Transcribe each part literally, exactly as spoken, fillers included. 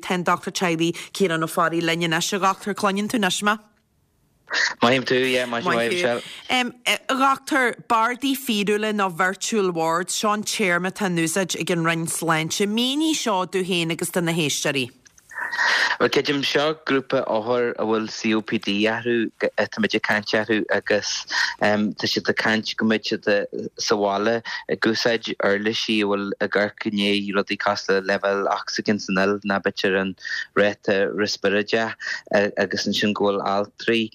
ten Doctor Chiley Kieran O'Farry Lennon Asha Doctor Clonian to Nashma. Maim tú, yeah, my Michelle. Um, Doctor Bardi Fidula no virtual wards, Sean Chairman Tanusaj again run slanch. Mini shaw do hen agus na history. Well, Kejim Shaw group or will C O P D yaru etamaja kancharu agus um the the kanch gumich the sawala gusaj earlishi will agarkanye rodi costa level oxygen sanel nabacher and ret respiraja agus shin goal all three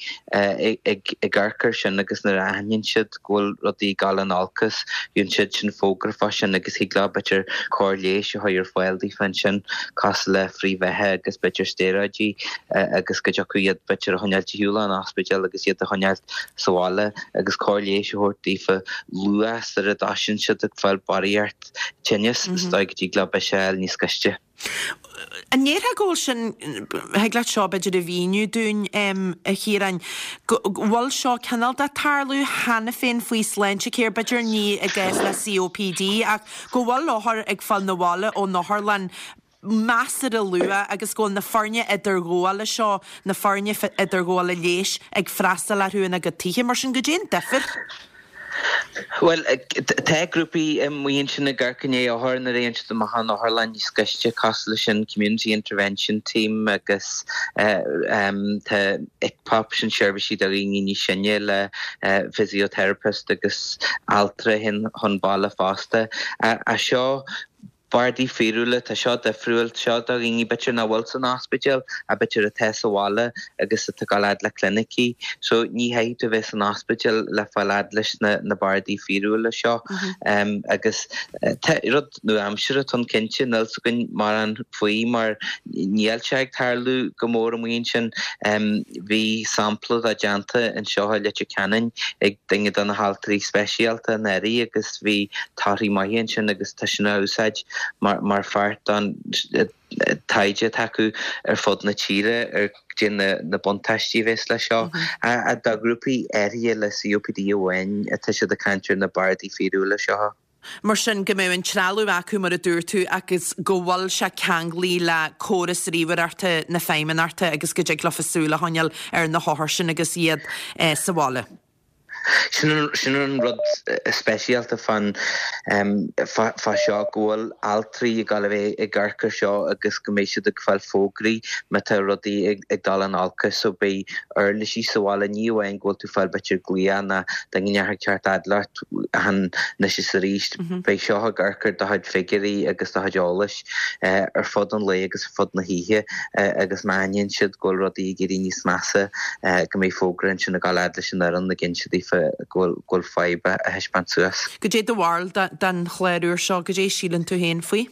agarker shin agus na anyin shit goal rodi galan alcus yun shit shin fogra fashion agus higla bacher corliation higher file defension costa free vehe agus bacher sterogy agus gajaku better honjalt hula an hospital agus yet honjalt sawala agus corliation hortifa luas the redashin should fell barrier genius stoig digla beshel niskaste An neer ha gol sin heglat shaw beidir a vínu dún um, a híran wal shaw canal da tarlu hanna fin fwy slench care beidir ni agus la C O P D ac go wal lohar ag fal na wala o nohar lan Master a lua agus go na farne idir goala seo na farne idir goala léis ag frastal ar hu na gatihe mar sin gojin defer. Well, te groupie um we in a garkanye a horn the range the Mahana Harlan discussion Coalition Community Intervention Team agus uh, um te ekpoption service daring in Shanyela uh, physiotherapist agus altra hin hon bala faster uh, a show Bardi Firula ta shot the frual shot a ringi better na Wilson Hospital a better a Tessawala agus a Tagalad la clinici so ni hai to ves an hospital la faladlish na na Bardi Firula shot um agus rod no am sure ton kenchen nels gun maran foi mar nielchag tarlu gomor muinchen um vi sample da janta and show let you canon ag dinge dan hal three specialta neri agus vi tari mahinchen agus tashna usaj Mar mar fart an taide taku er fod na chire er gin na na bontasti vesla sho a da grupi area la C O P D wen a tisha the country na Bardi Firula sho Mar sin gomewin tralu acu mar a dúirtú agus gowal se cangli la chorus river arte na feimen arte agus go jig lofasúla honyal er na hohar sin agus iad eh, sawala. Shinun rod special to fan um fa fa shaw goal all three galve a garker shaw agus commission the fal fogri meta rodi ag dalan alka so be early she sawala new and go to fal better guiana dangin ha chart adler han necessarist be shaw garker the had figure agus the hajolish er fodon le agus fod na hihe agus manien should go rodi girini smassa gami fogren shin galadlish na run again should Gol gol fiber a hespansuas. Could you the world that dan chléir shaw could you shielen to hen fui?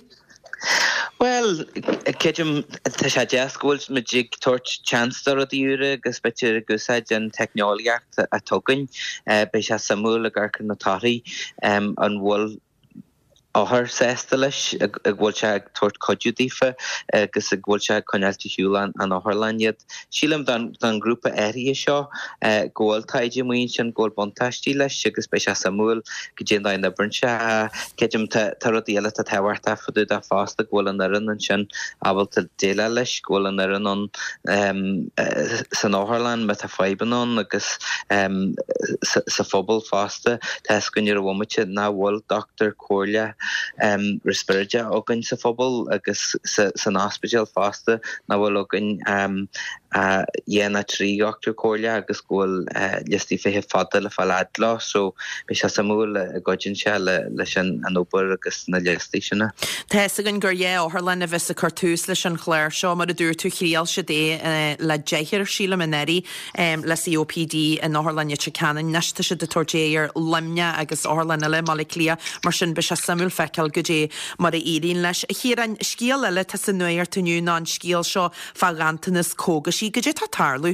Well, Kejum Tashaja schools magic torch chancellor of the Ura, Gaspetcher Gusaj and Technology Act at Togan, Besha Samuel Garkan Notari, um, and Wool. Ahar sestalish a gwolcha tort kojudifa gus a gwolcha konalti hulan an aharlan yet shilam dan dan grupa area shaw gol taiji muinchan gol bontashti lash gus besha Samuel gejinda in the bruncha kejum taroti ela ta tawarta fudu da fasta gol an naran and shan abel ta dela lash gol an naran on um san aharlan meta fibenon gus um sa fobble fasta taskunir womacha na wol Doctor Corlia um respiraja ogun sa fobal agus sa san hospital faster na wal ogun um uh yena tri Doctor Corlia agus gol listi fe fadal faladla so bisha Samuel gojin shall leshan an oper agus na station Tesagan gurye o herlan vis a cartus leshan Claire shaw mar dur to khial shade la jehir shila maneri um la C O P D and Orlanya Chicanan nashta shade torjayer limnya agus Orlana moleclia marshin bisha Samuel fekel guje mar irin lesh hiran skiel ele tasanuer to new non skiel shaw fagantanis kogashi guje tatarlu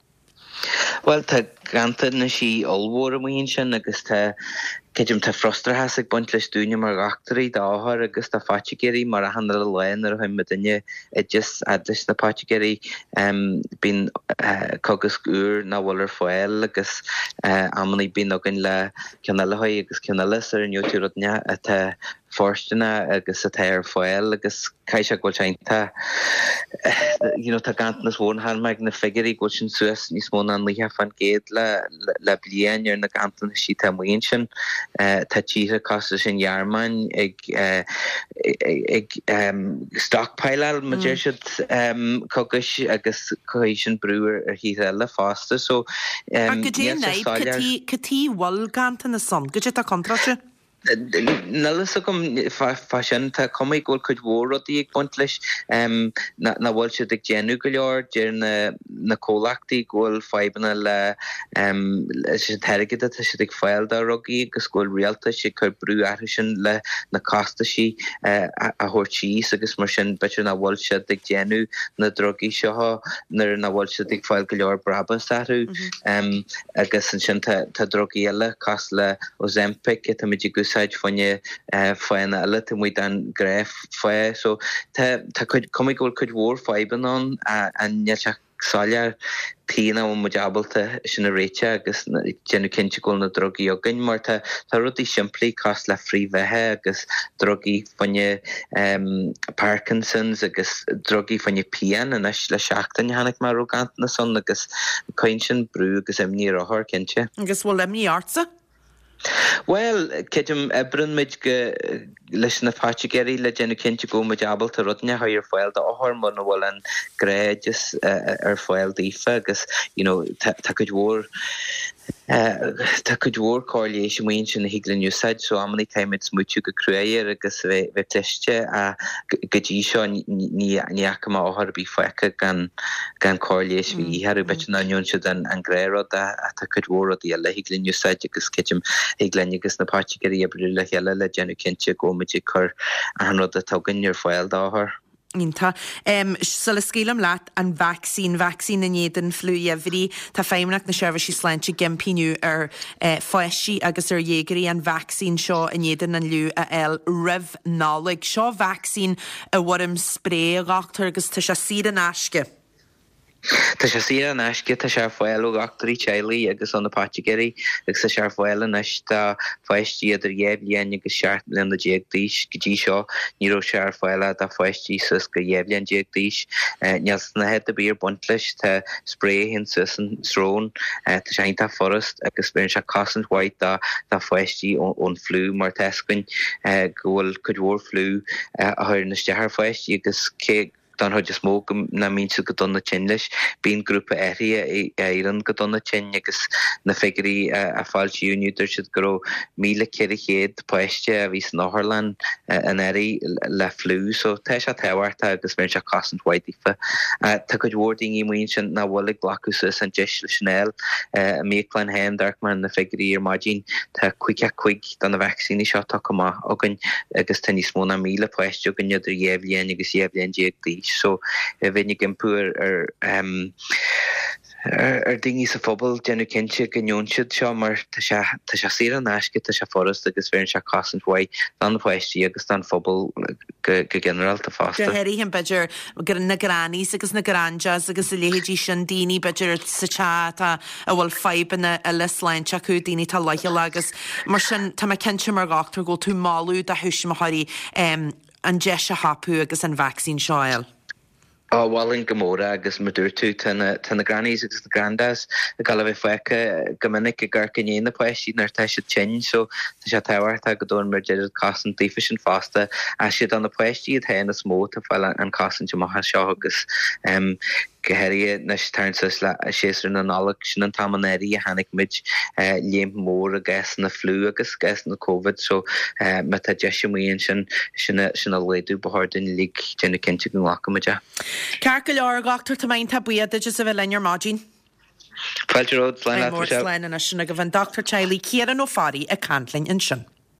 Well ta granted na shi allwar muinshan agus ta Kejum ta froster has ag buntlis dúne mar actorí dáhar agus ta fachigeri mar a handle lein ar him medinne it just adlis na pachigeri um bin uh, cogus gur na waller foel agus uh, amani bin ogin le canala hoy agus canala sir in youtube nya at forstena agus a tair foil agus caiise go teanta you know tá gantas bhin han meid na figurí go sin suas níos mó an líthe fan géad le le blian ar na gantan sí tá muon sin tá tíre costa sin jaarman ag ag stockpile ma dé siid cogus agus cohéisian breúir ar hí le fásta so catí bhil gantan na son go tá contrase Nallas gom fashion tá comí ggóil chuid mhór rodí ag buint leis na bhfuil siad ag déanú go leor dear na cólachtaí ggóil feibanna le sin teirigid a siad ag fáil dá rugaí agus ggóil rialta si chuir brú aithne sin le na casta si a thuirtíos agus mar sin betir na bhfuil siad ag déanú na drogaí seo nar na bhfuil siad ag fáil go leor brabas athú agus an sin tá drogaí eile cas le Ozempic tá muidir gus fanne fanna alle te moet an gref fa so te could kom ik could war fiben on an net salar pina om mojabelte sin a réite agus gennu kinse go na drogi og gin mar tá rudi simply cost le frí vehe agus drogi fanne Parkinsons agus drogi fanne pian an is le seachtain hannig mar rogant na son agus coinsin brú agus emní a har kinse agus bhfuil emní artsa Well, ketum ebrin mid ge leis na pátigéri le gennu cinnte go mojabal ta rudne ha ar foiil da áhar mar na bhfuil an gré just ar foiil dífa agus you know ta could war ta could war correlation muin sin na higlan you said so amni time it's muchu go cruéir agus ve teiste a gadí seo ní ní akama áhar bí foicha gan gan correlation vi har bet na union should an an gré a ta could war di le higlan you said agus kitchen higlan agus na pátigéri a brú le hele le gennu cinnte go muidir chur an rud a tugann ar foiil dá áhar. Ínta. Um, Sulla scélam leat an vaccín, vaccín na néan flu every tá féimnach na seirbhís sí sláinte gimpíniu ar uh, foiisi agus ar dhéagarí an vaccín seo a néan an liú a el rih nálaigh. Seo vaccín a bhfurim spré a gachtar agus tá sé siad an asce. Tá sé si an eisce tá sé foiil ó gachtarí tealaí agus an na pátigéri agus sa sé foiil an is tá foiistí idir dhéblíon agus seart le na déagdíis gotí seo níró sé foiile tá foiistí sus go dhéblíon déagdíis neas na head a bír buntlis tá spré hin sus an srón tá sé tá forest agus ben se cosint white tá tá foiistí ón flú mar tescuin ggóil chudhór flú a chuir na stehar foiistí agus cé dan had je smoke na mensen go donna chinlish bín grúpa eri a éan go donna chin agus na figurí a fáilte uniú der si go míle céir chéad poiste a vís Náharlan an eri le flú so te se tehairta agus ben se cosint whiteifa tá go wording í muon sin na bhleg blacus an jeis le Chanel a mélein hen darkman na figurí ar margin tá cuiice cuiig dan na vaccíní seo tá má agan agus tan níos mó na míle poiste gan idir dhéblíon agus dhéblíon déagdí so uh, when you can put er um er dingi sa fobal gennu kinse gannionsid seo mar tá sé sé an eisce tá sé forest agus bhíonn se cosint bhaid dan bhaistí agus dan fobal go general tá fásta. Go heirí hin beidir gur na granís agus na granjas agus a léhédí sin daoine beidir sa chat a bhfuil feibanna a lislein acu daoine tá leiche agus mar sin tá cinse mar gachtar go tú máú a thuisi mathirí um, an jeis a hapú agus an vaccín seoil. Oh, well in Gomorra agus madur tú tanna tanna grannies agus na grandas a gal bheith fecha gomininic a garcan éana poisí nar tá sé tin so tá sé tehairta go dún mar deidir casan tífa sin fásta a siad an na poisí a théanna smó a bhfuil an casan de maitha seo agus um, gohéir na tarntas le séar na nálaach sin an tamannéí a hanig mid léim mór a gas na flú agus gas na COVID so me tá deisiíon sin sinna sinna léadú bethirdain lí dénne cinnte go lachaide. Cear go leor gachtar tá maon tá buad a just a bheith lein margin. Fáilte ród lein lein a sinna go bhain Doctor Charlie Ciaran ó Fari a Cantling in sin.